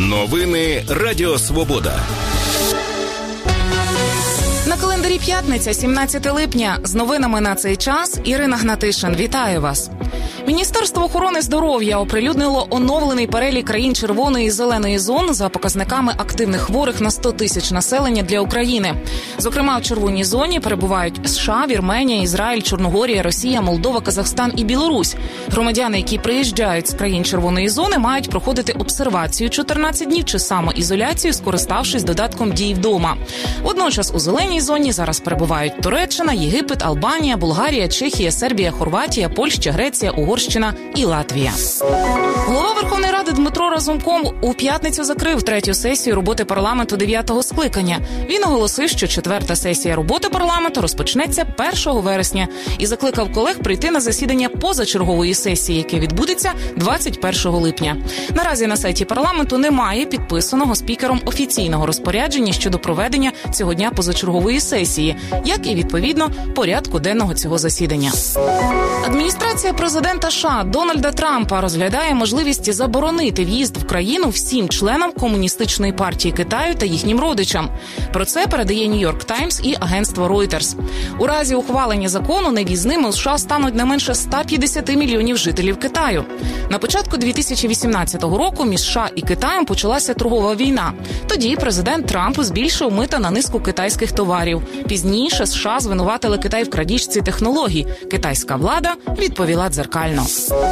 Новини Радіо Свобода. На календарі п'ятниця, 17 липня. З новинами на цей час Ірина Гнатишин. Вітаю вас. Міністерство охорони здоров'я оприлюднило оновлений перелік країн червоної і зеленої зон за показниками активних хворих на 100 тисяч населення для України. Зокрема, в червоній зоні перебувають США, Вірменія, Ізраїль, Чорногорія, Росія, Молдова, Казахстан і Білорусь. Громадяни, які приїжджають з країн червоної зони, мають проходити обсервацію 14 днів чи самоізоляцію, скориставшись додатком «Дій вдома». Водночас у зеленій зоні зараз перебувають Туреччина, Єгипет, Албанія, Болгарія, Чехія, Сербія, Хорватія, Польща, Греція, Угорщина і Латвія. Голова Верховної Ради Дмитро Разумков у п'ятницю закрив третю сесію роботи парламенту 9-го скликання. Він оголосив, що четверта сесія роботи парламенту розпочнеться 1 вересня і закликав колег прийти на засідання позачергової сесії, яке відбудеться 21 липня. Наразі на сайті парламенту немає підписаного спікером офіційного розпорядження щодо проведення цього дня позачергової сесії, як і, відповідно, порядку денного цього засідання. Адміністрація президента США Дональда Трампа розглядає можливість заборонити в'їзд в країну всім членам Комуністичної партії Китаю та їхнім родичам. Про це передає Нью-Йорк Таймс і агентство Reuters. У разі ухвалення закону нев'їзними у США стануть не менше 150 мільйонів жителів Китаю. На початку 2018 року між США і Китаєм почалася торгова війна. Тоді президент Трамп збільшив мита на низку китайських товарів. Пізніше США звинуватили Китай в крадіжці технологій. Китайська влада відповіла дзеркально.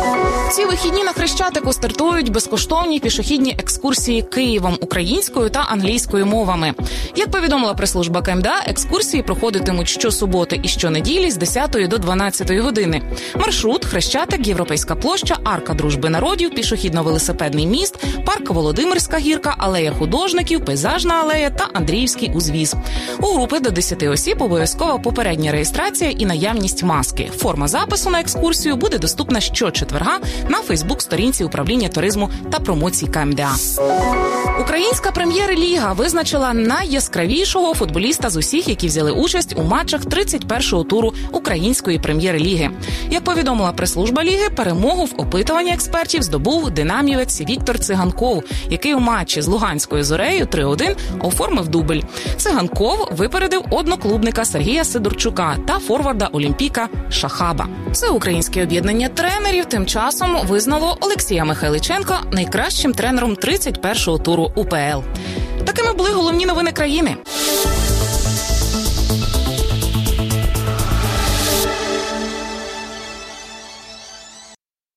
Ці вихідні на Хрещатику стартують безкоштовні пішохідні екскурсії Києвом українською та англійською мовами. Як повідомила прес-служба КМДА, екскурсії проходитимуть щосуботи і щонеділі з 10 до 12 години. Маршрут – Хрещатик, Європейська площа, Арка Дружби народів, пішохідно-велосипедний міст, парк Володимирська гірка, алея художників, пейзажна алея та Андріївський узвіз. У групи до 10 осіб обов'язкова попередня реєстрація і наявність маски. Форма запису на екскурсію буде доступна щочетверга на Фейсбук-сторінці управління туризму та промоцій КМДА. Українська прем'єр-ліга визначила найяскравішого футболіста з усіх, які взяли участь у матчах 31-го туру Української прем'єр-ліги. Як повідомила прес-служба ліги, перемогу в опитуванні експертів здобув динамівець Віктор Циганков, який у матчі з Луганською Зорею 3-1 оформив дубль. Циганков випередив одноклубника Сергія Сидорчука та форварда Олімпіка Шахаба. Всеукраїнське об'єднання тренерів тим часом визнало Олексія Михайличенка найкращим тренером 31-го туру УПЛ. Такими були головні новини країни.